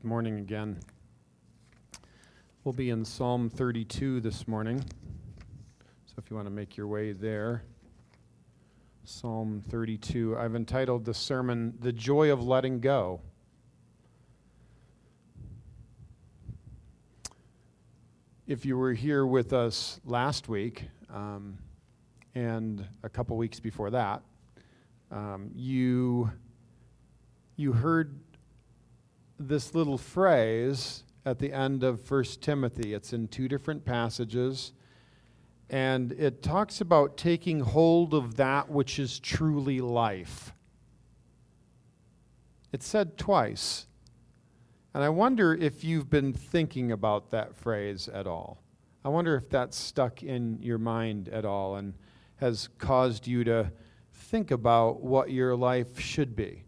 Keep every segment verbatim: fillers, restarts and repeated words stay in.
Good morning again. We'll be in Psalm thirty-two this morning. So if you want to make your way there. Psalm thirty-two. I've entitled the sermon, The Joy of Letting Go. If you were here with us last week, um, and a couple weeks before that, um, you, you heard this little phrase at the end of First Timothy. It's in two different passages, and it talks about taking hold of that which is truly life. It's said twice, and I wonder if you've been thinking about that phrase at all. I wonder if that's stuck in your mind at all and has caused you to think about what your life should be.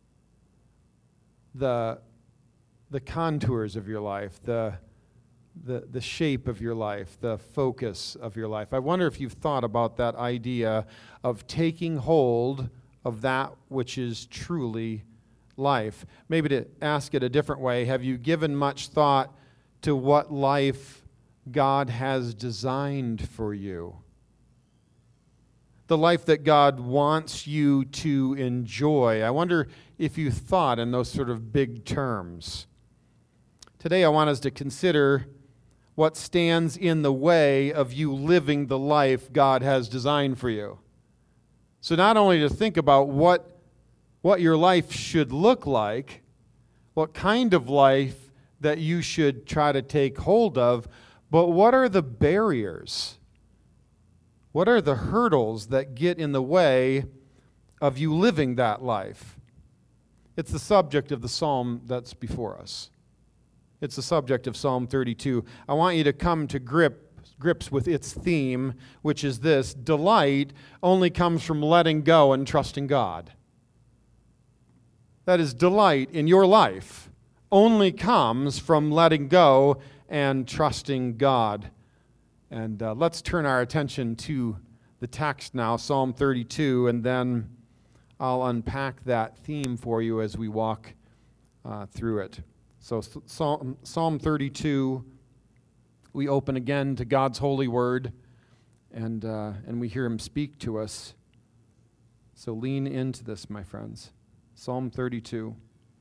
The the contours of your life, the, the the shape of your life, the focus of your life. I wonder if you've thought about that idea of taking hold of that which is truly life. Maybe to ask it a different way, have you given much thought to what life God has designed for you? The life that God wants you to enjoy. I wonder if you thought in those sort of big terms. Today I want us to consider what stands in the way of you living the life God has designed for you. So not only to think about what, what your life should look like, what kind of life that you should try to take hold of, but what are the barriers? What are the hurdles that get in the way of you living that life? It's the subject of the psalm that's before us. It's the subject of Psalm thirty-two. I want you to come to grip, grips with its theme, which is this: delight only comes from letting go and trusting God. That is, delight in your life only comes from letting go and trusting God. And uh, let's turn our attention to the text now, Psalm thirty-two, and then I'll unpack that theme for you as we walk uh, through it. So Psalm, Psalm thirty-two, we open again to God's holy word, and uh, and we hear him speak to us. So lean into this, my friends. Psalm thirty-two.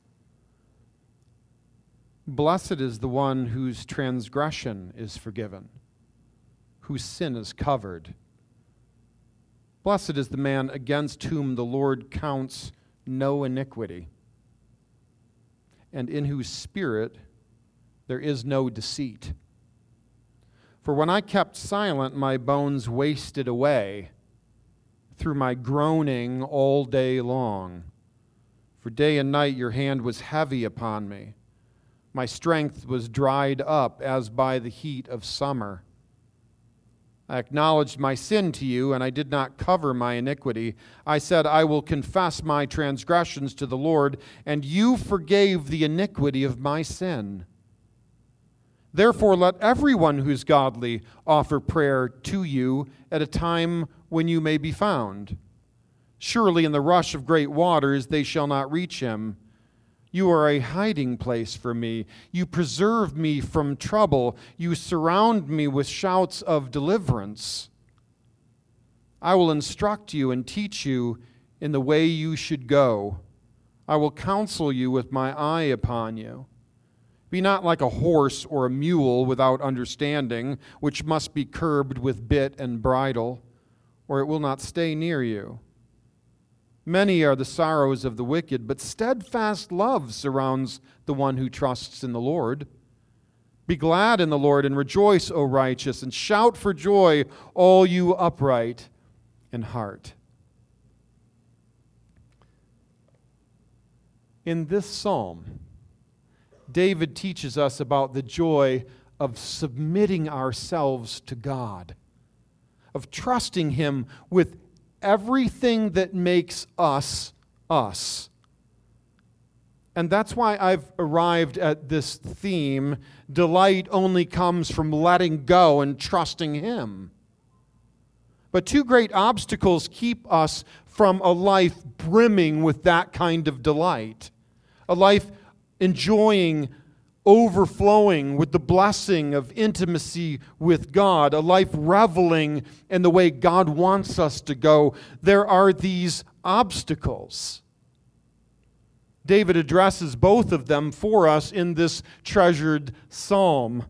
Blessed is the one whose transgression is forgiven, whose sin is covered. Blessed is the man against whom the Lord counts no iniquity, and in whose spirit there is no deceit. For when I kept silent, my bones wasted away through my groaning all day long. For day and night your hand was heavy upon me. My strength was dried up as by the heat of summer. I acknowledged my sin to you, and I did not cover my iniquity. I said, I will confess my transgressions to the Lord, and you forgave the iniquity of my sin. Therefore, let everyone who's godly offer prayer to you at a time when you may be found. Surely in the rush of great waters they shall not reach him. You are a hiding place for me. You preserve me from trouble. You surround me with shouts of deliverance. I will instruct you and teach you in the way you should go. I will counsel you with my eye upon you. Be not like a horse or a mule without understanding, which must be curbed with bit and bridle, or it will not stay near you. Many are the sorrows of the wicked, but steadfast love surrounds the one who trusts in the Lord. Be glad in the Lord and rejoice, O righteous, and shout for joy, all you upright in heart. In this psalm, David teaches us about the joy of submitting ourselves to God, of trusting him with everything that makes us, us. And that's why I've arrived at this theme: delight only comes from letting go and trusting him. But two great obstacles keep us from a life brimming with that kind of delight, a life enjoying overflowing with the blessing of intimacy with God, a life reveling in the way God wants us to go, there are these obstacles. David addresses both of them for us in this treasured psalm.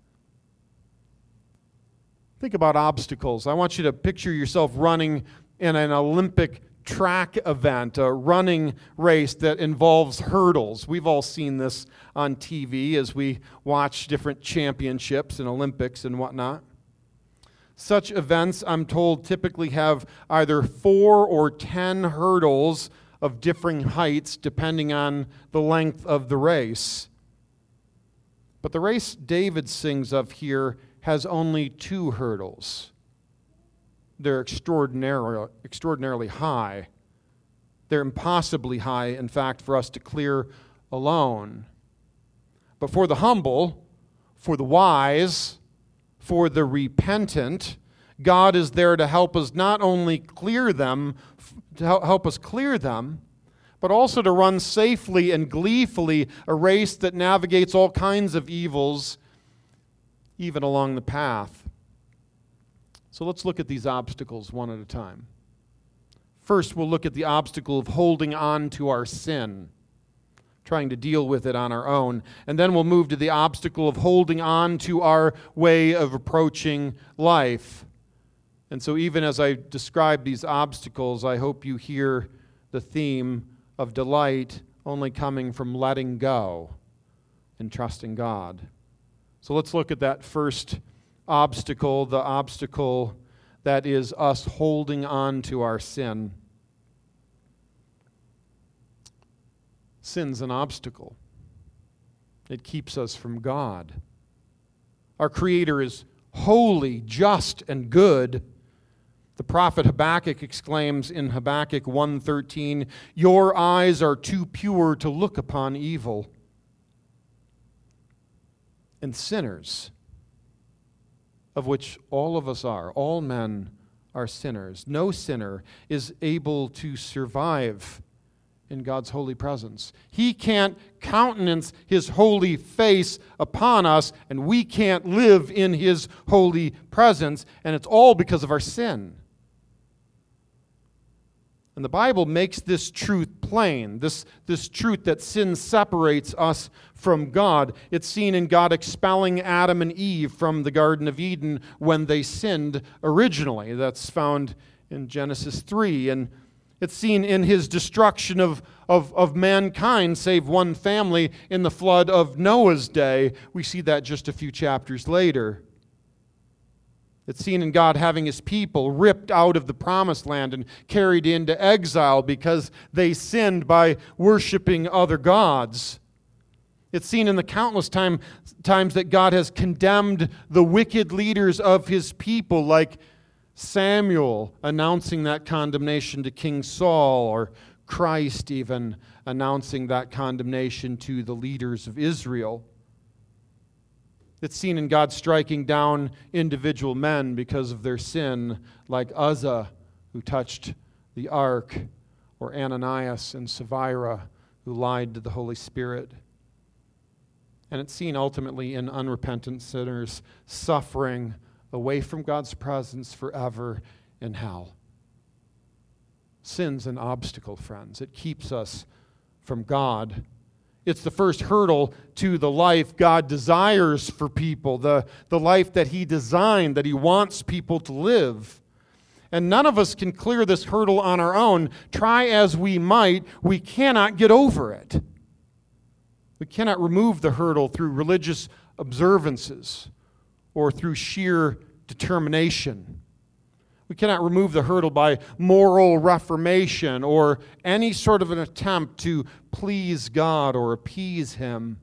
Think about obstacles. I want you to picture yourself running in an Olympic track event, a running race that involves hurdles. We've all seen this on T V as we watch different championships and Olympics and whatnot. Such events, I'm told, typically have either four or ten hurdles of differing heights depending on the length of the race. But the race David sings of here has only two hurdles. They're extraordinarily, extraordinarily high. They're impossibly high, in fact, for us to clear alone. But for the humble, for the wise, for the repentant, God is there to help us not only clear them, to help us clear them, but also to run safely and gleefully a race that navigates all kinds of evils, even along the path. So let's look at these obstacles one at a time. First, we'll look at the obstacle of holding on to our sin, trying to deal with it on our own. And then we'll move to the obstacle of holding on to our way of approaching life. And so even as I describe these obstacles, I hope you hear the theme of delight only coming from letting go and trusting God. So let's look at that first obstacle, the obstacle that is us holding on to our sin. Sin's an obstacle. It keeps us from God. Our Creator is holy, just, and good. The prophet Habakkuk exclaims in Habakkuk one thirteen, "Your eyes are too pure to look upon evil." And sinners, of which all of us are, all men are sinners. No sinner is able to survive in God's holy presence. He can't countenance His holy face upon us, and we can't live in His holy presence, and it's all because of our sin. And the Bible makes this truth plain, this, this truth that sin separates us from God. It's seen in God expelling Adam and Eve from the Garden of Eden when they sinned originally. That's found in Genesis three. And it's seen in His destruction of, of, of mankind, save one family, in the flood of Noah's day. We see that just a few chapters later. It's seen in God having His people ripped out of the promised land and carried into exile because they sinned by worshiping other gods. It's seen in the countless time, times that God has condemned the wicked leaders of His people, like Samuel announcing that condemnation to King Saul, or Christ even announcing that condemnation to the leaders of Israel. It's seen in God striking down individual men because of their sin, like Uzzah, who touched the ark, or Ananias and Sapphira, who lied to the Holy Spirit. And it's seen ultimately in unrepentant sinners suffering away from God's presence forever in hell. Sin's an obstacle, friends. It keeps us from God. It's the first hurdle to the life God desires for people, the, the life that He designed, that He wants people to live. And none of us can clear this hurdle on our own. Try as we might, we cannot get over it. We cannot remove the hurdle through religious observances or through sheer determination. We cannot remove the hurdle by moral reformation or any sort of an attempt to please God or appease Him.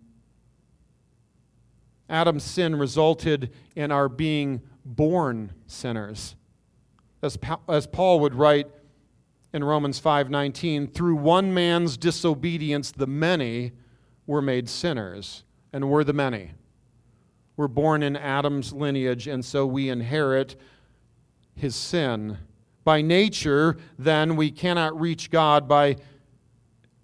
Adam's sin resulted in our being born sinners. As, pa- as Paul would write in Romans five nineteen, through one man's disobedience, the many were made sinners. And we're the many. We're born in Adam's lineage, and so we inherit his sin. By nature, then, we cannot reach God by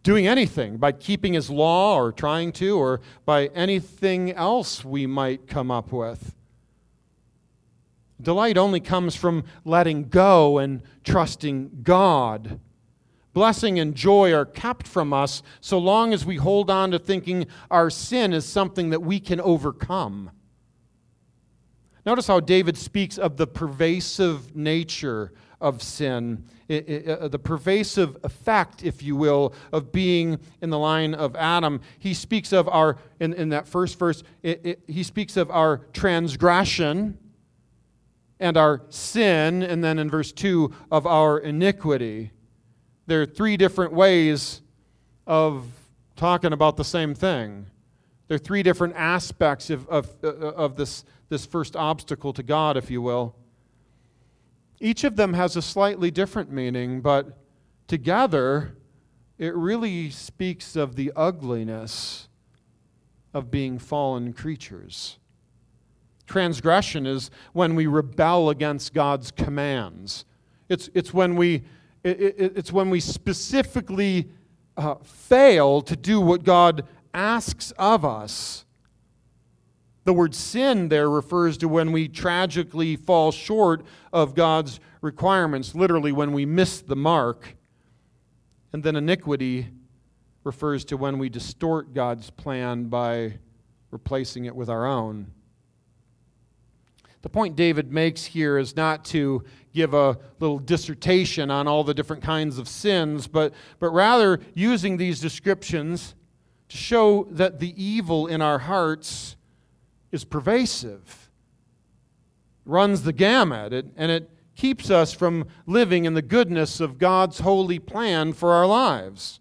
doing anything, by keeping his law or trying to, or by anything else we might come up with. Delight only comes from letting go and trusting God. Blessing and joy are kept from us so long as we hold on to thinking our sin is something that we can overcome. Notice how David speaks of the pervasive nature of sin, it, it, uh, the pervasive effect, if you will, of being in the line of Adam. He speaks of our, in, in that first verse, it, it, he speaks of our transgression and our sin, and then in verse two, of our iniquity. There are three different ways of talking about the same thing. There are three different aspects of, of, of this, this first obstacle to God, if you will. Each of them has a slightly different meaning, but together it really speaks of the ugliness of being fallen creatures. Transgression is when we rebel against God's commands. It's, it's, when, we, it, it, it's when we specifically uh, fail to do what God asks of us. The word sin there refers to when we tragically fall short of God's requirements, literally when we miss the mark. And then iniquity refers to when we distort God's plan by replacing it with our own. The point David makes here is not to give a little dissertation on all the different kinds of sins, but, but rather using these descriptions to show that the evil in our hearts is pervasive, runs the gamut, it, and it keeps us from living in the goodness of God's holy plan for our lives.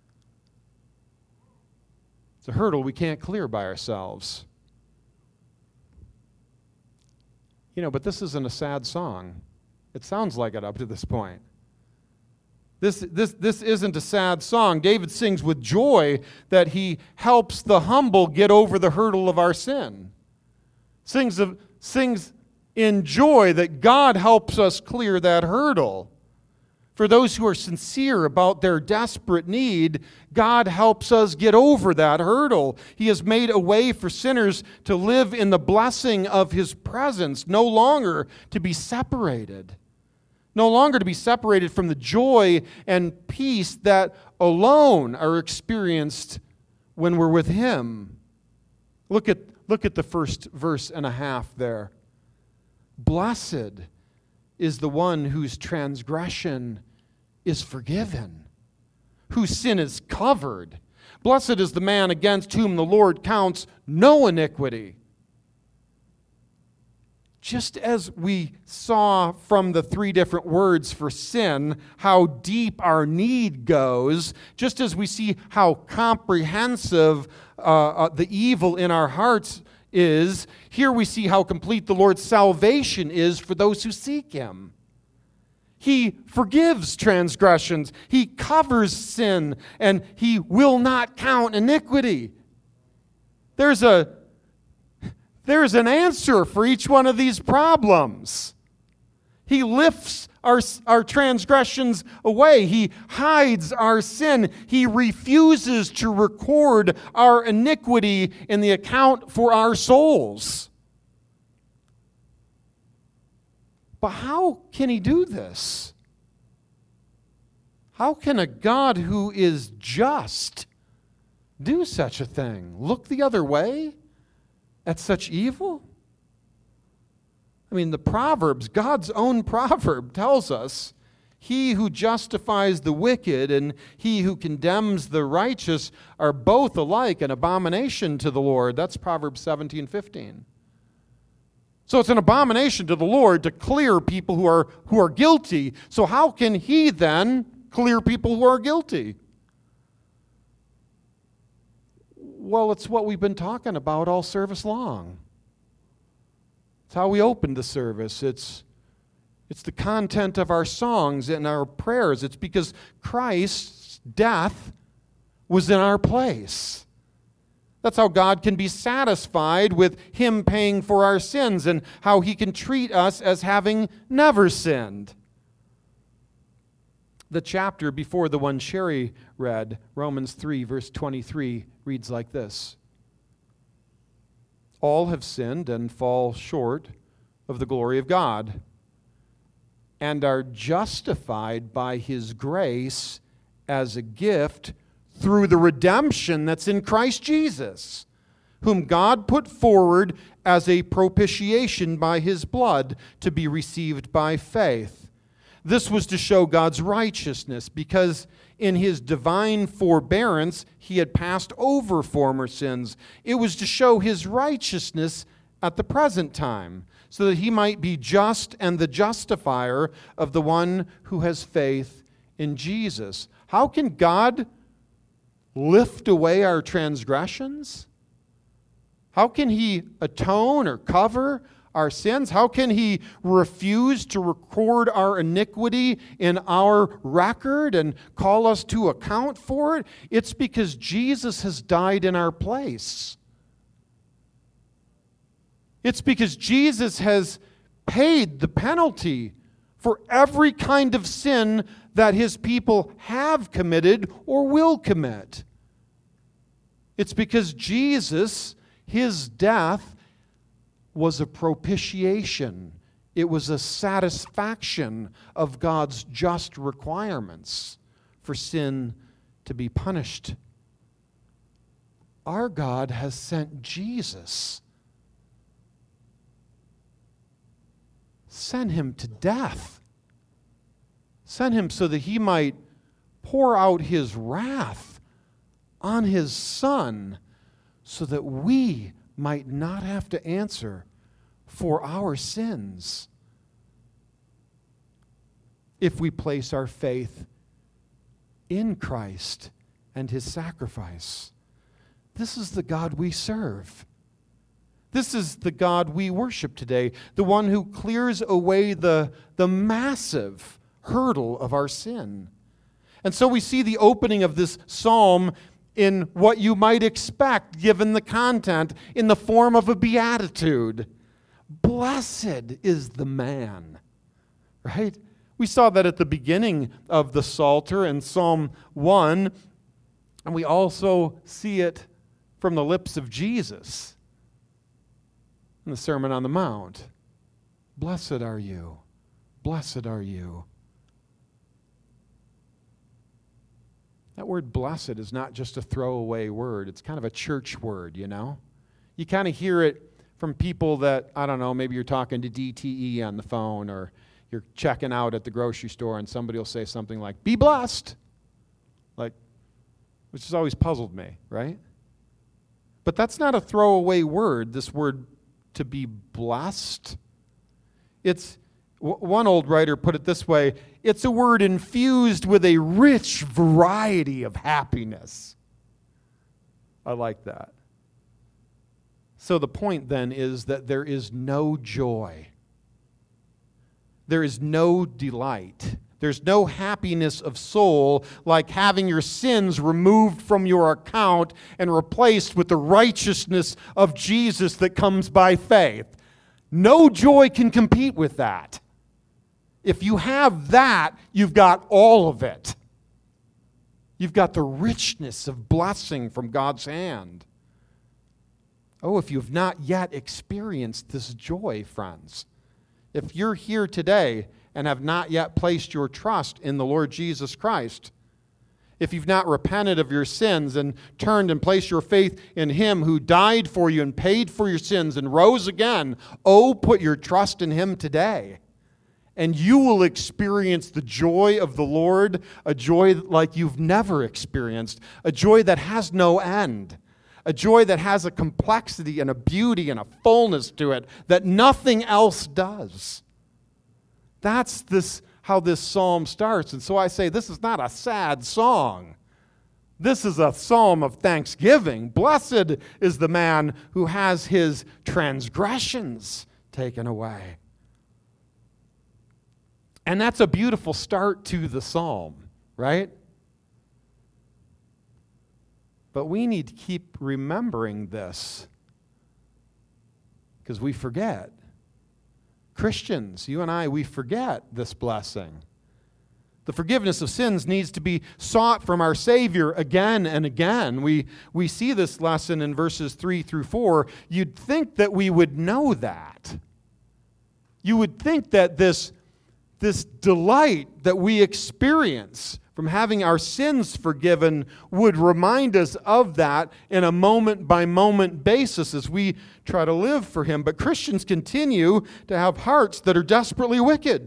It's a hurdle we can't clear by ourselves. You know, but this isn't a sad song. It sounds like it up to this point. This, this, this isn't a sad song. David sings with joy that he helps the humble get over the hurdle of our sin. Sings, of, sings in joy that God helps us clear that hurdle. For those who are sincere about their desperate need, God helps us get over that hurdle. He has made a way for sinners to live in the blessing of His presence, no longer to be separated. No longer to be separated from the joy and peace that alone are experienced when we're with Him. Look at, look at the first verse and a half there. Blessed is the one whose transgression is forgiven, whose sin is covered. Blessed is the man against whom the Lord counts no iniquity. Just as we saw from the three different words for sin, how deep our need goes, just as we see how comprehensive uh, uh, the evil in our hearts is, here we see how complete the Lord's salvation is for those who seek Him. He forgives transgressions, He covers sin, and He will not count iniquity. There's a There's an answer for each one of these problems. He lifts our, our transgressions away. He hides our sin. He refuses to record our iniquity in the account for our souls. But how can He do this? How can a God who is just do such a thing? Look the other way at such evil? I mean, the Proverbs, God's own proverb tells us, he who justifies the wicked and he who condemns the righteous are both alike an abomination to the Lord. That's Proverbs seventeen fifteen. So it's an abomination to the Lord to clear people who are, who are guilty. So how can He then clear people who are guilty? Well, it's what we've been talking about all service long. It's how we opened the service. It's, it's the content of our songs and our prayers. It's because Christ's death was in our place. That's how God can be satisfied with Him paying for our sins and how He can treat us as having never sinned. The chapter before the one Sherry read, Romans three, verse twenty-three, reads like this. All have sinned and fall short of the glory of God, and are justified by His grace as a gift through the redemption that's in Christ Jesus, whom God put forward as a propitiation by His blood to be received by faith. This was to show God's righteousness, because in His divine forbearance He had passed over former sins. It was to show His righteousness at the present time, so that He might be just and the justifier of the one who has faith in Jesus. How can God lift away our transgressions? How can He atone or cover our sins? How can He refuse to record our iniquity in our record and call us to account for it? It's because Jesus has died in our place. It's because Jesus has paid the penalty for every kind of sin that His people have committed or will commit. It's because Jesus, His death, was a propitiation. It was a satisfaction of God's just requirements for sin to be punished. Our God has sent Jesus. Send Him to death. Send Him so that He might pour out His wrath on His Son, so that we might not have to answer for our sins if we place our faith in Christ and His sacrifice. This is the God we serve. This is the God we worship today, the one who clears away the, the massive hurdle of our sin. And so we see the opening of this psalm in what you might expect, given the content, in the form of a beatitude. Blessed is the man, right? We saw that at the beginning of the Psalter in Psalm one, and we also see it from the lips of Jesus in the Sermon on the Mount. Blessed are you, blessed are you. That word blessed is not just a throwaway word. It's kind of a church word, you know? You kind of hear it from people that, I don't know, maybe you're talking to D T E on the phone, or you're checking out at the grocery store and somebody will say something like, be blessed. Like, which has always puzzled me, right? But that's not a throwaway word, this word to be blessed. It's, one old writer put it this way, it's a word infused with a rich variety of happiness. I like that. So the point then is that there is no joy. There is no delight. There's no happiness of soul like having your sins removed from your account and replaced with the righteousness of Jesus that comes by faith. No joy can compete with that. If you have that, you've got all of it. You've got the richness of blessing from God's hand. Oh, if you've not yet experienced this joy, friends, if you're here today and have not yet placed your trust in the Lord Jesus Christ, if you've not repented of your sins and turned and placed your faith in Him who died for you and paid for your sins and rose again, oh, put your trust in Him today. And you will experience the joy of the Lord, a joy like you've never experienced, a joy that has no end, a joy that has a complexity and a beauty and a fullness to it that nothing else does. That's this how this psalm starts. And so I say this is not a sad song. This is a psalm of thanksgiving. Blessed is the man who has his transgressions taken away. And that's a beautiful start to the psalm, right? But we need to keep remembering this because we forget. Christians, you and I, we forget this blessing. The forgiveness of sins needs to be sought from our Savior again and again. We, we see this lesson in verses three through four. You'd think that we would know that. You would think that this, this delight that we experience from having our sins forgiven would remind us of that in a moment-by-moment basis as we try to live for Him. But Christians continue to have hearts that are desperately wicked.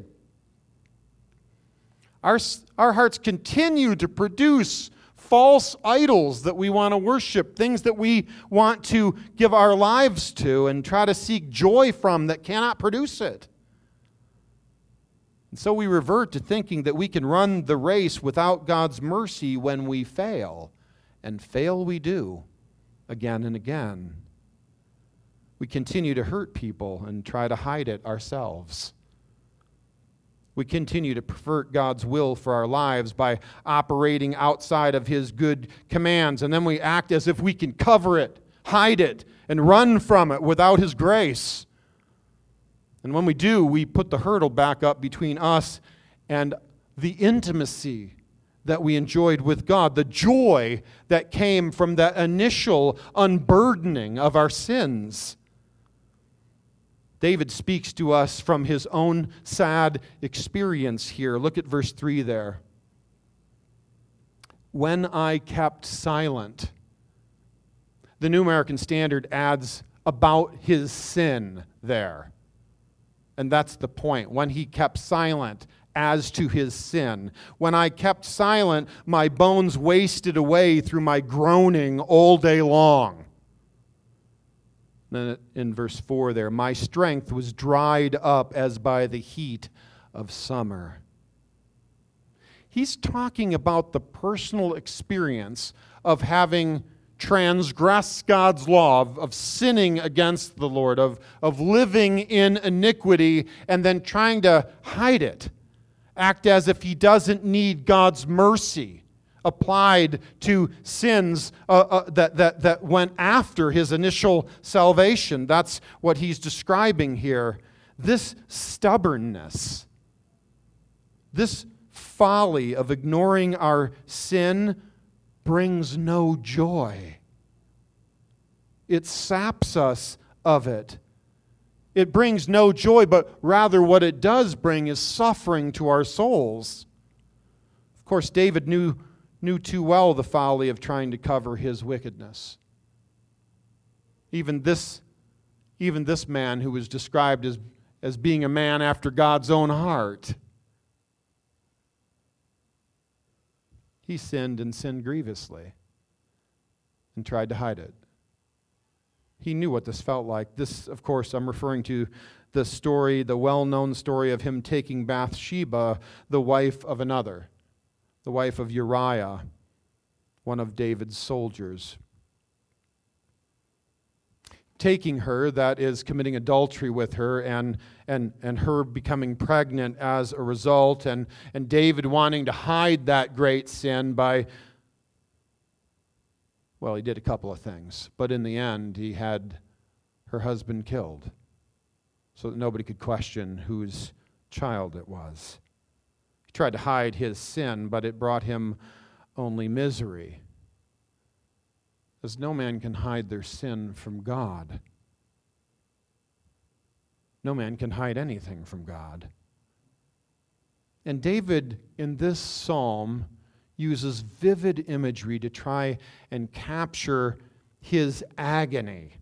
Our, our hearts continue to produce false idols that we want to worship, things that we want to give our lives to and try to seek joy from that cannot produce it. And so we revert to thinking that we can run the race without God's mercy when we fail. And fail we do, again and again. We continue to hurt people and try to hide it ourselves. We continue to pervert God's will for our lives by operating outside of His good commands, and then we act as if we can cover it, hide it, and run from it without His grace. And when we do, we put the hurdle back up between us and the intimacy that we enjoyed with God, the joy that came from that initial unburdening of our sins. David speaks to us from his own sad experience here. Look at verse three there. When I kept silent. The New American Standard adds about his sin there. And that's the point. When he kept silent as to his sin. When I kept silent, my bones wasted away through my groaning all day long. Then in verse four there, my strength was dried up as by the heat of summer. He's talking about the personal experience of having transgressed God's law, of, of sinning against the Lord, of, of living in iniquity and then trying to hide it, act as if he doesn't need God's mercy applied to sins uh, uh, that, that, that went after his initial salvation. That's what he's describing here. This stubbornness, this folly of ignoring our sin brings no joy. It saps us of it. It brings no joy, but rather what it does bring is suffering to our souls. Of course, David knew knew too well the folly of trying to cover his wickedness. Even this, even this man who was described as, as being a man after God's own heart, he sinned and sinned grievously and tried to hide it. He knew what this felt like. This, of course, I'm referring to the story, the well-known story of him taking Bathsheba, the wife of another. The wife of Uriah, one of David's soldiers. Taking her, that is committing adultery with her, and and and her becoming pregnant as a result, and, and David wanting to hide that great sin by, well, he did a couple of things, but in the end, he had her husband killed so that nobody could question whose child it was. Tried to hide his sin, but it brought him only misery. As no man can hide their sin from God. No man can hide anything from God. And David, in this psalm, uses vivid imagery to try and capture his agony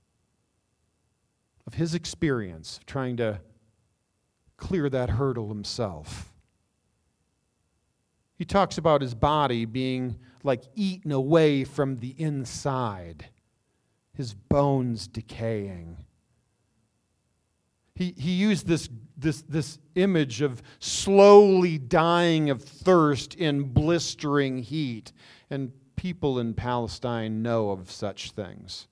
of his experience of trying to clear that hurdle himself. He talks about his body being like eaten away from the inside, his bones decaying. He, he used this, this, this image of slowly dying of thirst in blistering heat, and people in Palestine know of such things.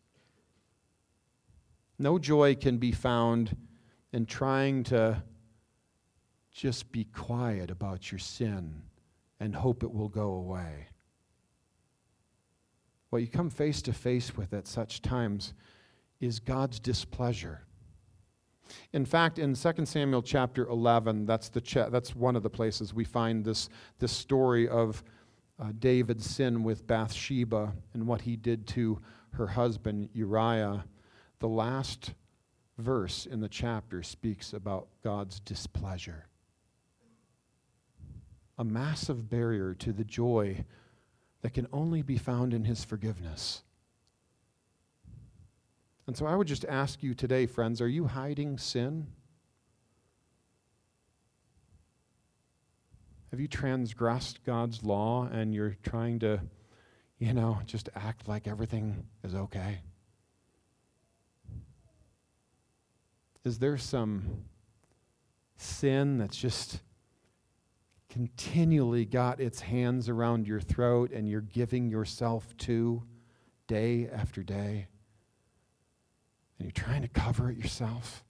No joy can be found in trying to just be quiet about your sin and hope it will go away. What you come face to face with at such times is God's displeasure. In fact, in Second Samuel chapter eleven, that's the cha- that's one of the places we find this, this story of uh, David's sin with Bathsheba and what he did to her husband Uriah. The last verse in the chapter speaks about God's displeasure. A massive barrier to the joy that can only be found in his forgiveness. And so I would just ask you today, friends, are you hiding sin? Have you transgressed God's law and you're trying to, you know, just act like everything is okay? Is there some sin that's just continually got its hands around your throat and you're giving yourself to day after day? And you're trying to cover it yourself?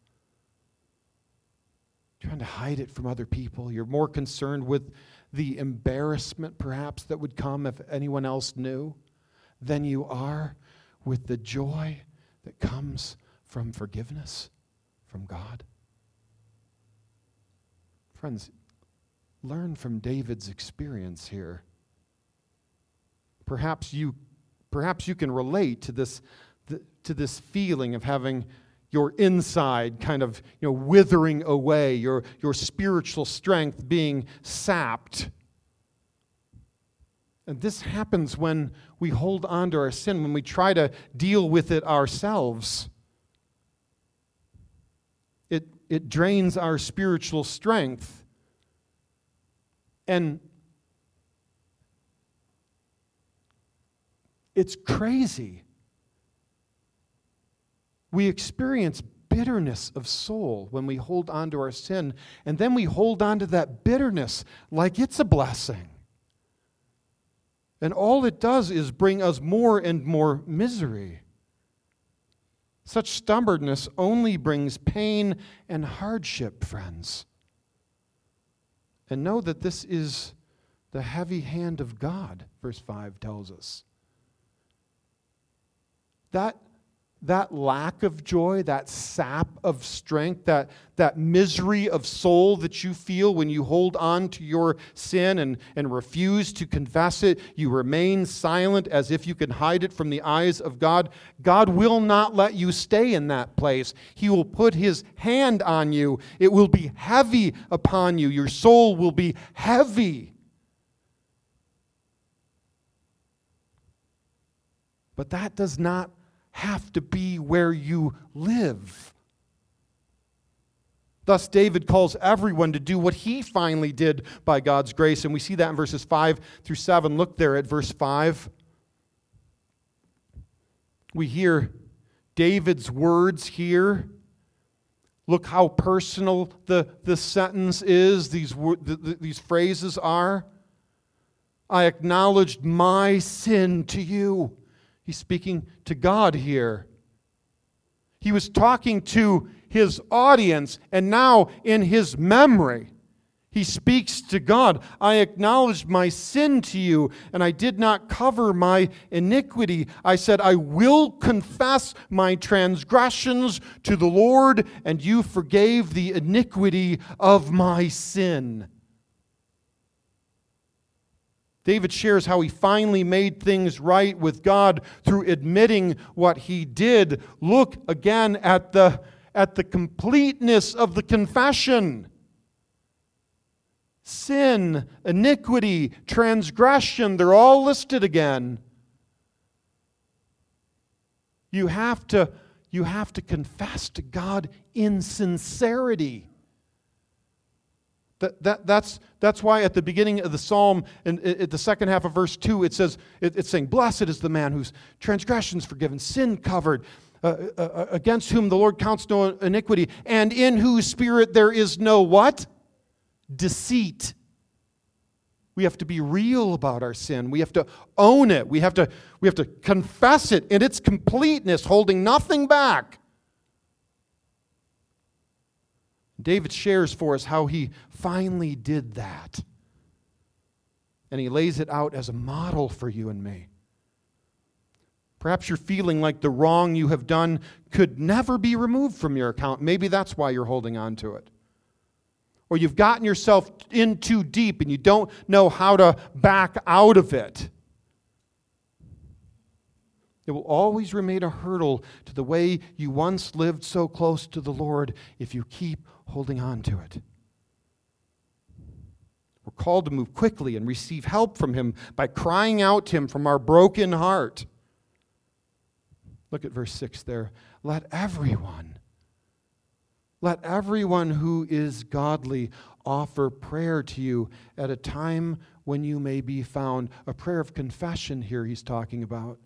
Trying to hide it from other people? You're more concerned with the embarrassment, perhaps, that would come if anyone else knew than you are with the joy that comes from forgiveness from God. Friends, learn from David's experience here. Perhaps you, perhaps you can relate to this, to this feeling of having your inside kind of, you know, withering away, your, your spiritual strength being sapped. And this happens when we hold on to our sin, when we try to deal with it ourselves. It, it drains our spiritual strength. And it's crazy. We experience bitterness of soul when we hold on to our sin, and then we hold on to that bitterness like it's a blessing. And all it does is bring us more and more misery. Such stubbornness only brings pain and hardship, friends. And know that this is the heavy hand of God, verse five tells us. That That lack of joy, that sap of strength, that, that misery of soul that you feel when you hold on to your sin and, and refuse to confess it, you remain silent as if you can hide it from the eyes of God. God will not let you stay in that place. He will put His hand on you. It will be heavy upon you. Your soul will be heavy. But that does not have to be where you live. Thus, David calls everyone to do what he finally did by God's grace, and we see that in verses five through seven. Look there at verse five. We hear David's words here. Look how personal the, the sentence is, these, the, the, these phrases are. I acknowledged my sin to you. He's speaking to God here. He was talking to his audience, and now in his memory, he speaks to God. I acknowledged my sin to you, and I did not cover my iniquity. I said, I will confess my transgressions to the Lord, and you forgave the iniquity of my sin. David shares how he finally made things right with God through admitting what he did. Look again at the, at the completeness of the confession. Sin, iniquity, transgression, they're all listed again. You have to, you have to confess to God in sincerity. That, that, that's, that's why at the beginning of the psalm, and at the second half of verse two, it says, it, it's saying, blessed is the man whose transgressions forgiven, sin covered, uh, uh, against whom the Lord counts no iniquity, and in whose spirit there is no what? Deceit. We have to be real about our sin. We have to own it. We have to, we have to confess it in its completeness, holding nothing back. David shares for us how he finally did that. And he lays it out as a model for you and me. Perhaps you're feeling like the wrong you have done could never be removed from your account. Maybe that's why you're holding on to it. Or you've gotten yourself in too deep and you don't know how to back out of it. It will always remain a hurdle to the way you once lived so close to the Lord if you keep holding on to it. We're called to move quickly and receive help from Him by crying out to Him from our broken heart. Look at verse six there. Let everyone, let everyone who is godly offer prayer to you at a time when you may be found. A prayer of confession here he's talking about.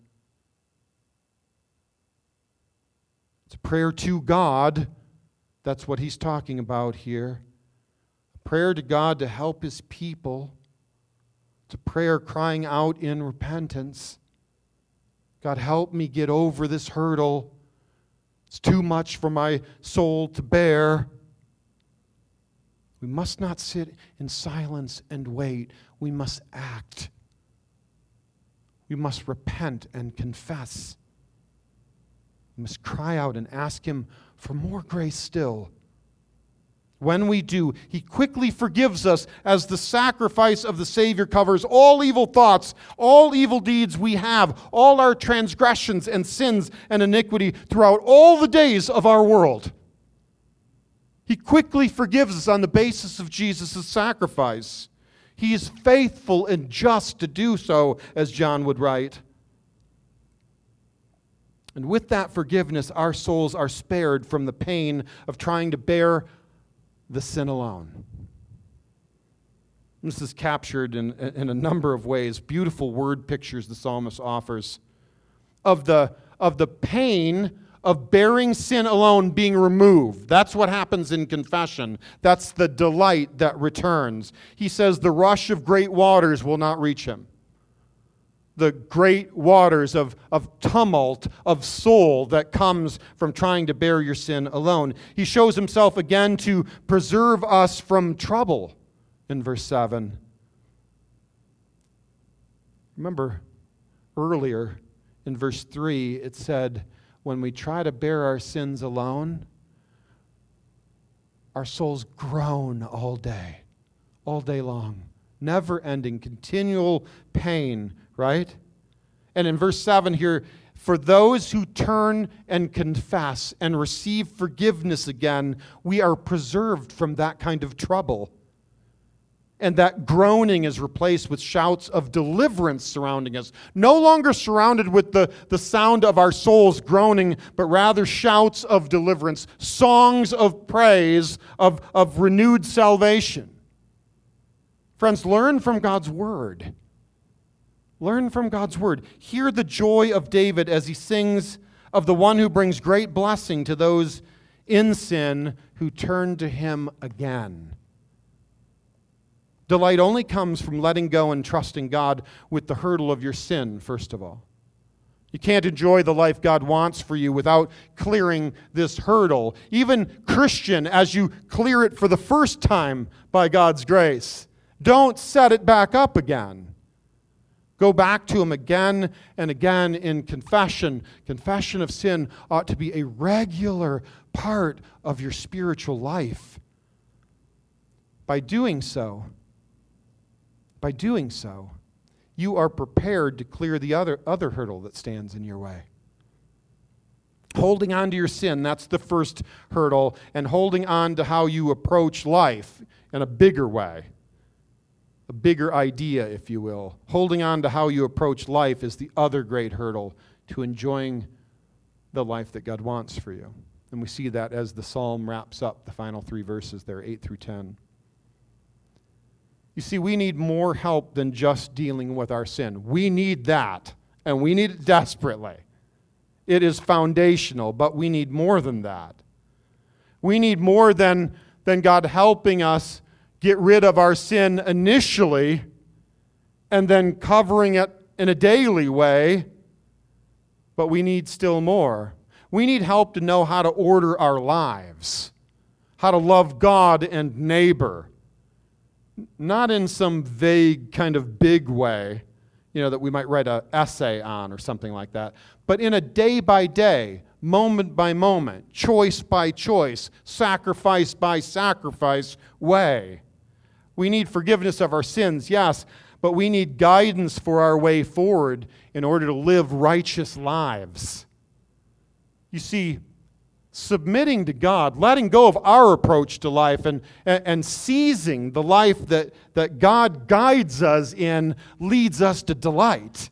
It's a prayer to God. That's what he's talking about here. A prayer to God to help His people. It's a prayer crying out in repentance. God, help me get over this hurdle. It's too much for my soul to bear. We must not sit in silence and wait. We must act. We must repent and confess. We must cry out and ask Him for more grace still. When we do, He quickly forgives us as the sacrifice of the Savior covers all evil thoughts, all evil deeds we have, all our transgressions and sins and iniquity throughout all the days of our world. He quickly forgives us on the basis of Jesus' sacrifice. He is faithful and just to do so, as John would write. And with that forgiveness, our souls are spared from the pain of trying to bear the sin alone. This is captured in, in a number of ways, beautiful word pictures the psalmist offers of the, of the pain of bearing sin alone being removed. That's what happens in confession. That's the delight that returns. He says the rush of great waters will not reach him. The great waters of, of tumult of soul that comes from trying to bear your sin alone. He shows himself again to preserve us from trouble in verse seven. Remember earlier in verse three it said, when we try to bear our sins alone, our souls groan all day, all day long. Never-ending, continual pain, right? And in verse seven here, for those who turn and confess and receive forgiveness again, we are preserved from that kind of trouble. And that groaning is replaced with shouts of deliverance surrounding us. No longer surrounded with the, the sound of our souls groaning, but rather shouts of deliverance, songs of praise, of, of renewed salvation. Friends, learn from God's word. Learn from God's word. Hear the joy of David as he sings of the one who brings great blessing to those in sin who turn to him again. Delight only comes from letting go and trusting God with the hurdle of your sin, first of all. You can't enjoy the life God wants for you without clearing this hurdle. Even Christian, as you clear it for the first time by God's grace, don't set it back up again. Go back to Him again and again in confession. Confession of sin ought to be a regular part of your spiritual life. By doing so, by doing so, you are prepared to clear the other, other hurdle that stands in your way. Holding on to your sin, that's the first hurdle, and holding on to how you approach life in a bigger way. A bigger idea, if you will. Holding on to how you approach life is the other great hurdle to enjoying the life that God wants for you. And we see that as the psalm wraps up the final three verses there, eight through ten. You see, we need more help than just dealing with our sin. We need that, and we need it desperately. It is foundational, but we need more than that. We need more than, than God helping us get rid of our sin initially and then covering it in a daily way, but we need still more. We need help to know how to order our lives, how to love God and neighbor, not in some vague kind of big way, you know, that we might write an essay on or something like that. But in a day by day, moment by moment, choice by choice, sacrifice by sacrifice way. We need forgiveness of our sins, yes, but we need guidance for our way forward in order to live righteous lives. You see, submitting to God, letting go of our approach to life and, and, and seizing the life that, that God guides us in leads us to delight.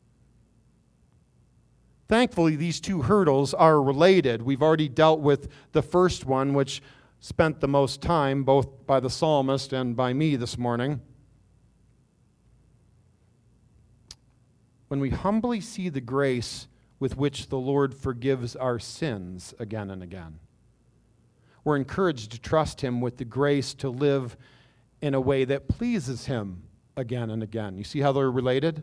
Thankfully, these two hurdles are related. We've already dealt with the first one, which spent the most time, both by the psalmist and by me this morning. When we humbly see the grace with which the Lord forgives our sins again and again, we're encouraged to trust Him with the grace to live in a way that pleases Him again and again. You see how they're related?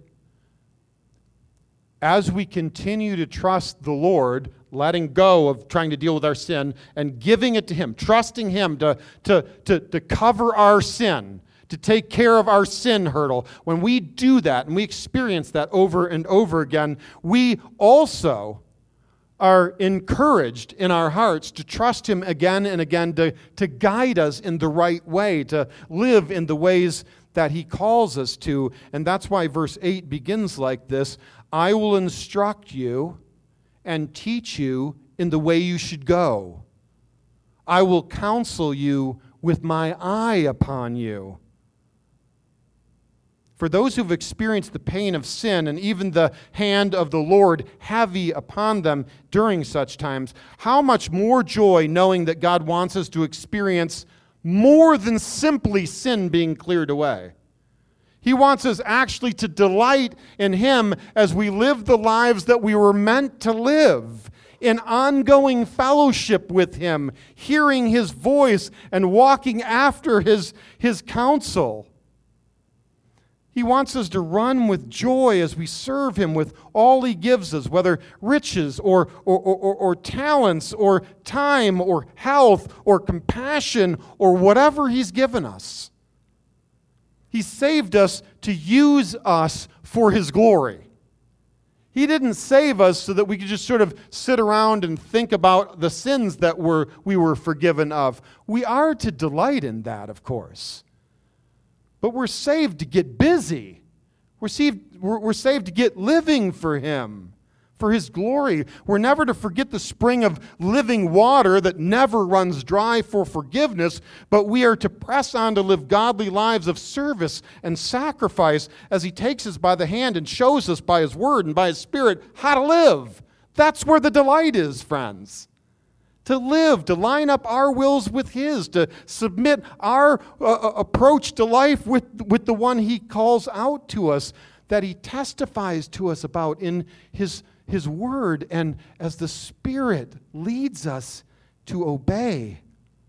As we continue to trust the Lord, letting go of trying to deal with our sin and giving it to Him, trusting Him to, to, to, to cover our sin, to take care of our sin hurdle, when we do that and we experience that over and over again, we also are encouraged in our hearts to trust Him again and again to, to guide us in the right way, to live in the ways that He calls us to. And that's why verse eight begins like this: I will instruct you and teach you in the way you should go. I will counsel you with my eye upon you. For those who've experienced the pain of sin and even the hand of the Lord heavy upon them during such times, how much more joy knowing that God wants us to experience more than simply sin being cleared away. He wants us actually to delight in Him as we live the lives that we were meant to live, in ongoing fellowship with Him, hearing His voice and walking after His, His counsel. He wants us to run with joy as we serve Him with all He gives us, whether riches or, or, or, or talents or time or health or compassion or whatever He's given us. He saved us to use us for His glory. He didn't save us so that we could just sort of sit around and think about the sins that were, we were forgiven of. We are to delight in that, of course. But we're saved to get busy. We're saved, we're, we're saved to get living for Him, for His glory. We're never to forget the spring of living water that never runs dry for forgiveness, but we are to press on to live godly lives of service and sacrifice as He takes us by the hand and shows us by His Word and by His Spirit how to live. That's where the delight is, friends. To live, to line up our wills with His, to submit our uh, approach to life with, with the one He calls out to us, that He testifies to us about in His, His Word, and as the Spirit leads us to obey.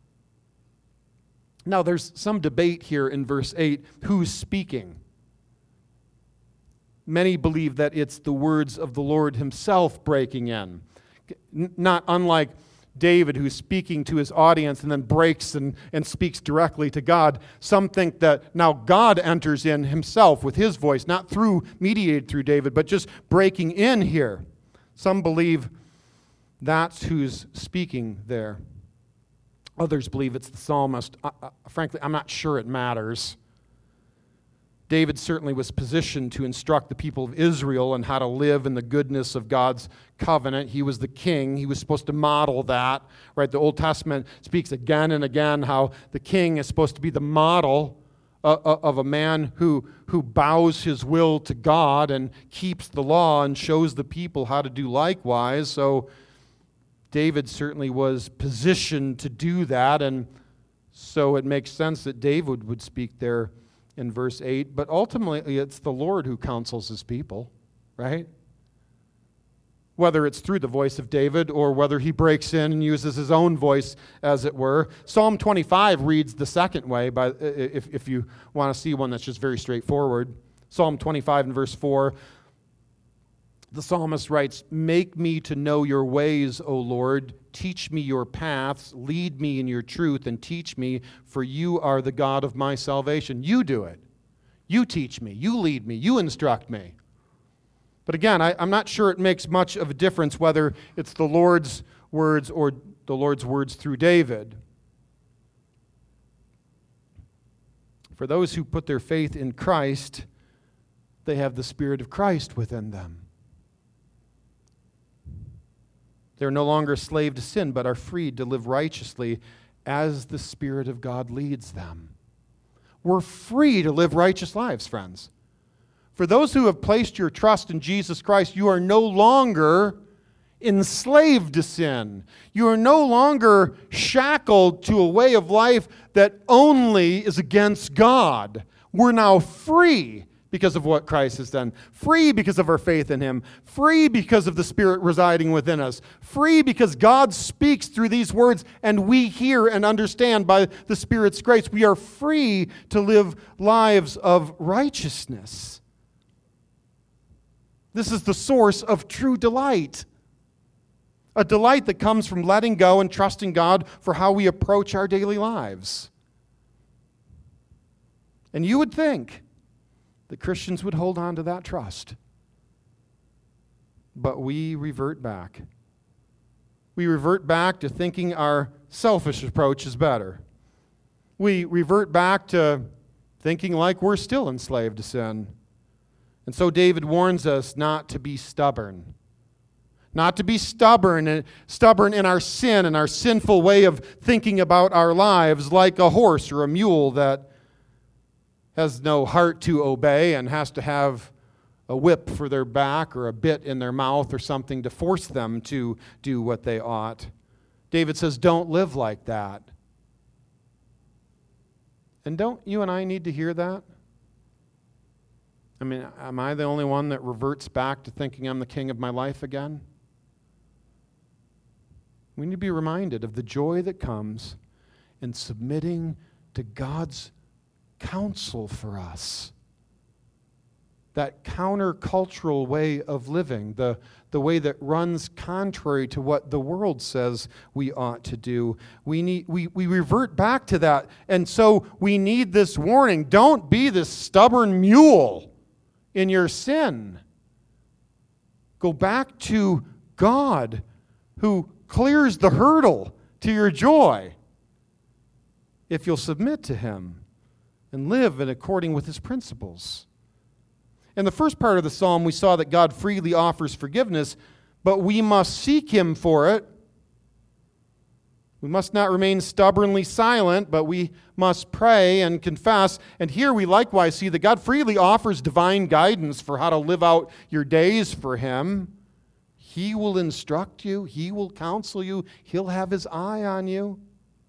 Now, there's some debate here in verse eight, who's speaking? Many believe that it's the words of the Lord Himself breaking in. N- not unlike David, who's speaking to his audience and then breaks and, and speaks directly to God. Some think that now God enters in Himself with His voice, not through mediated through David, but just breaking in here. Some believe that's who's speaking there. Others believe it's the psalmist. Uh, uh, frankly, I'm not sure it matters. David certainly was positioned to instruct the people of Israel on how to live in the goodness of God's covenant. He was the king. He was supposed to model that, right? The Old Testament speaks again and again how the king is supposed to be the model of a man who, who bows his will to God and keeps the law and shows the people how to do likewise. So David certainly was positioned to do that, and so it makes sense that David would speak there in verse eight, but ultimately it's the Lord who counsels His people, right? Whether it's through the voice of David or whether he breaks in and uses his own voice, as it were. Psalm twenty-five reads the second way, by, if, if you want to see one that's just very straightforward. Psalm twenty-five and verse four, the psalmist writes, "Make me to know your ways, O Lord. Teach me your paths. Lead me in your truth and teach me, for you are the God of my salvation." You do it. You teach me. You lead me. You instruct me. But again, I, I'm not sure it makes much of a difference whether it's the Lord's words or the Lord's words through David. For those who put their faith in Christ, they have the Spirit of Christ within them. They're no longer a slave to sin, but are freed to live righteously as the Spirit of God leads them. We're free to live righteous lives, friends. For those who have placed your trust in Jesus Christ, you are no longer enslaved to sin. You are no longer shackled to a way of life that only is against God. We're now free because of what Christ has done. Free because of our faith in Him. Free because of the Spirit residing within us. Free because God speaks through these words and we hear and understand by the Spirit's grace. We are free to live lives of righteousness. This is the source of true delight. A delight that comes from letting go and trusting God for how we approach our daily lives. And you would think that Christians would hold on to that trust. But we revert back. We revert back to thinking our selfish approach is better. We revert back to thinking like we're still enslaved to sin. And so David warns us not to be stubborn. Not to be stubborn and stubborn in our sin and our sinful way of thinking about our lives like a horse or a mule that has no heart to obey and has to have a whip for their back or a bit in their mouth or something to force them to do what they ought. David says, don't live like that. And don't you and I need to hear that? I mean, am I the only one that reverts back to thinking I'm the king of my life again? We need to be reminded of the joy that comes in submitting to God's counsel for us. That countercultural way of living, the, the way that runs contrary to what the world says we ought to do. We need we, we revert back to that. And so we need this warning. Don't be this stubborn mule in your sin. Go back to God who clears the hurdle to your joy if you'll submit to Him and live in according with His principles. In the first part of the psalm, we saw that God freely offers forgiveness, but we must seek Him for it. We must not remain stubbornly silent, but we must pray and confess. And here we likewise see that God freely offers divine guidance for how to live out your days for Him. He will instruct you. He will counsel you. He'll have His eye on you.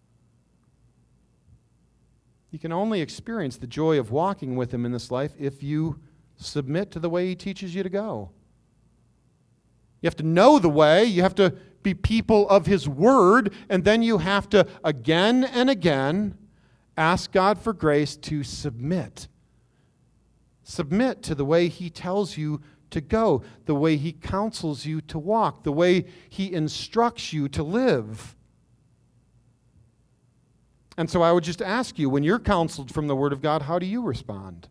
You can only experience the joy of walking with Him in this life if you submit to the way He teaches you to go. You have to know the way. You have to be people of His Word. And then you have to, again and again, ask God for grace to submit. Submit to the way He tells you to go, the way He counsels you to walk, the way He instructs you to live. And so I would just ask you, when you're counseled from the Word of God, how do you respond?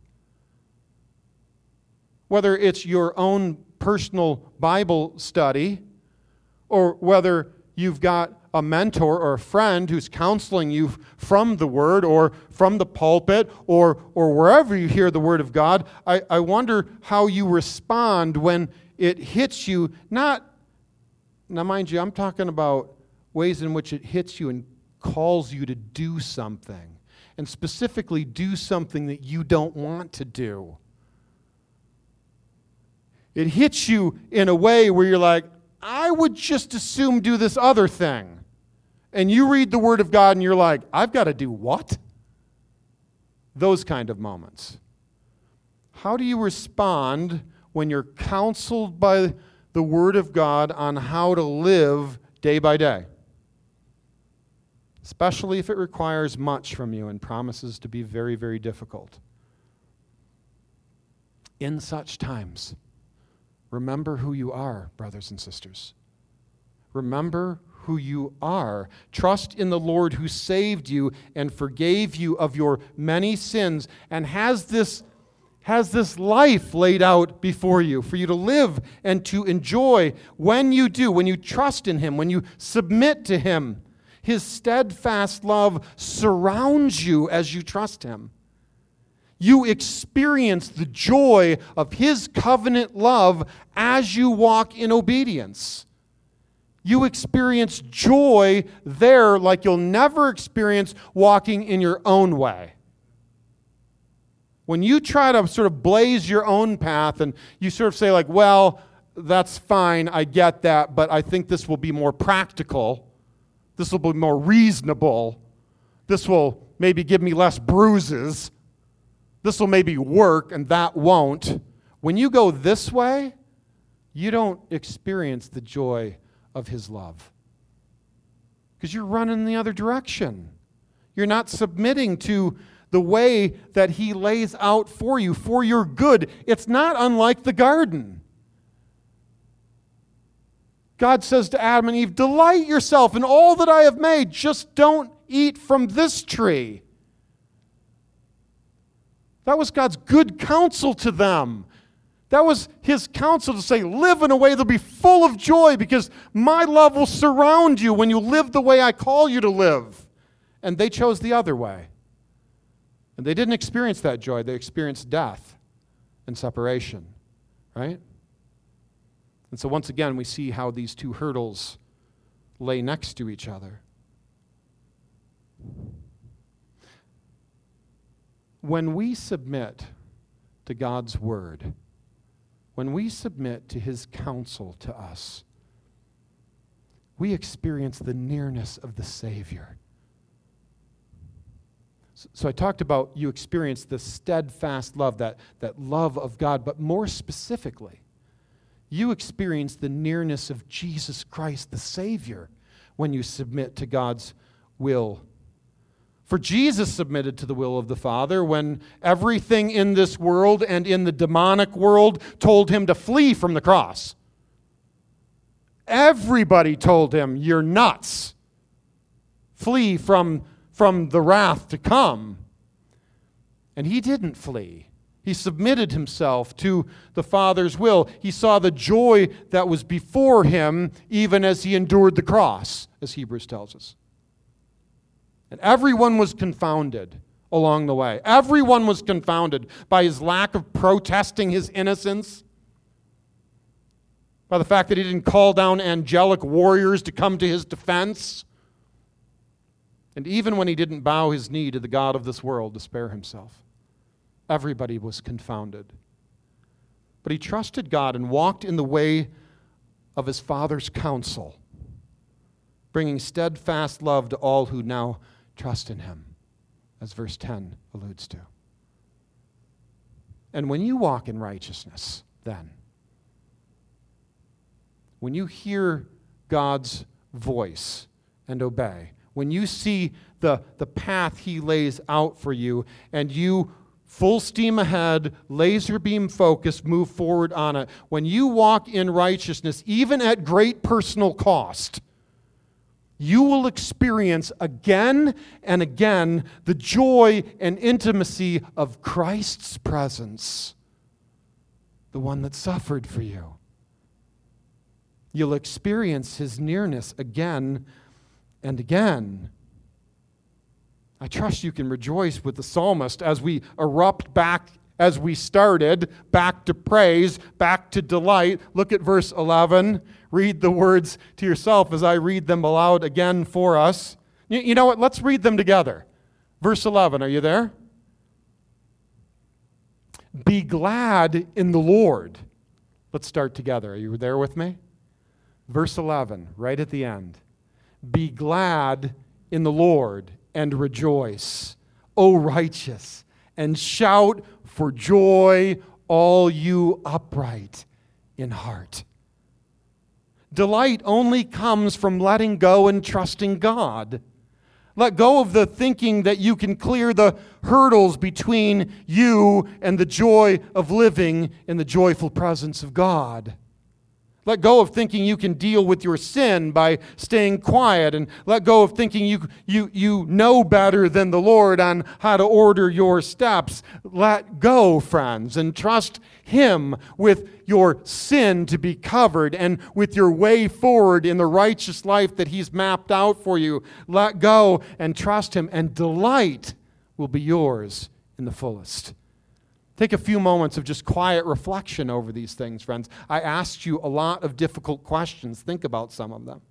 Whether it's your own personal Bible study, or whether you've got a mentor or a friend who's counseling you from the Word or from the pulpit or, or wherever you hear the Word of God, I, I wonder how you respond when it hits you. Not, now mind you, I'm talking about ways in which it hits you and calls you to do something, and specifically do something that you don't want to do. It hits you in a way where you're like, I would just assume do this other thing. And you read the Word of God and you're like, I've got to do what? Those kind of moments. How do you respond when you're counseled by the Word of God on how to live day by day? Especially if it requires much from you and promises to be very, very difficult. In such times, remember who you are, brothers and sisters. Remember who you are. Trust in the Lord who saved you and forgave you of your many sins and has this has this life laid out before you for you to live and to enjoy. When you do, when you trust in Him, when you submit to Him, His steadfast love surrounds you as you trust Him. You experience the joy of His covenant love as you walk in obedience. You experience joy there like you'll never experience walking in your own way. When you try to sort of blaze your own path and you sort of say like, well, that's fine, I get that, but I think this will be more practical. This will be more reasonable. This will maybe give me less bruises. This will maybe work and that won't. When you go this way, you don't experience the joy of His love. Because you're running the other direction. You're not submitting to the way that He lays out for you, for your good. It's not unlike the garden. God says to Adam and Eve, delight yourself in all that I have made. Just don't eat from this tree. That was God's good counsel to them. That was His counsel to say, live in a way that'll be full of joy because my love will surround you when you live the way I call you to live. And they chose the other way. And they didn't experience that joy. They experienced death and separation, right? And so once again, we see how these two hurdles lay next to each other. When we submit to God's word, when we submit to His counsel to us, we experience the nearness of the Savior. So I talked about you experience the steadfast love, that, that love of God, but more specifically, you experience the nearness of Jesus Christ, the Savior, when you submit to God's will. For Jesus submitted to the will of the Father when everything in this world and in the demonic world told Him to flee from the cross. Everybody told Him, you're nuts. Flee from from the wrath to come. And He didn't flee. He submitted Himself to the Father's will. He saw the joy that was before Him even as He endured the cross, as Hebrews tells us. And everyone was confounded along the way. Everyone was confounded by His lack of protesting His innocence, by the fact that He didn't call down angelic warriors to come to His defense, and even when He didn't bow His knee to the God of this world to spare Himself. Everybody was confounded. But He trusted God and walked in the way of His Father's counsel, bringing steadfast love to all who now trust in Him, as verse ten alludes to. And when you walk in righteousness, then, when you hear God's voice and obey, when you see the, the path He lays out for you, and you full steam ahead, laser beam focused, move forward on it, when you walk in righteousness, even at great personal cost, you will experience again and again the joy and intimacy of Christ's presence, the one that suffered for you. You'll experience His nearness again and again. I trust you can rejoice with the psalmist as we erupt back, as we started, back to praise, back to delight. Look at verse eleven. Read the words to yourself as I read them aloud again for us. You, you know what? Let's read them together. Verse eleven, are you there? Be glad in the Lord. Let's start together. Are you there with me? Verse eleven, right at the end. Be glad in the Lord and rejoice, O righteous, and shout for joy, all you upright in heart. Delight only comes from letting go and trusting God. Let go of the thinking that you can clear the hurdles between you and the joy of living in the joyful presence of God. Let go of thinking you can deal with your sin by staying quiet, and let go of thinking you, you, you know better than the Lord on how to order your steps. Let go, friends, and trust Him with your sin to be covered and with your way forward in the righteous life that He's mapped out for you. Let go and trust Him, and delight will be yours in the fullest. Take a few moments of just quiet reflection over these things, friends. I asked you a lot of difficult questions. Think about some of them.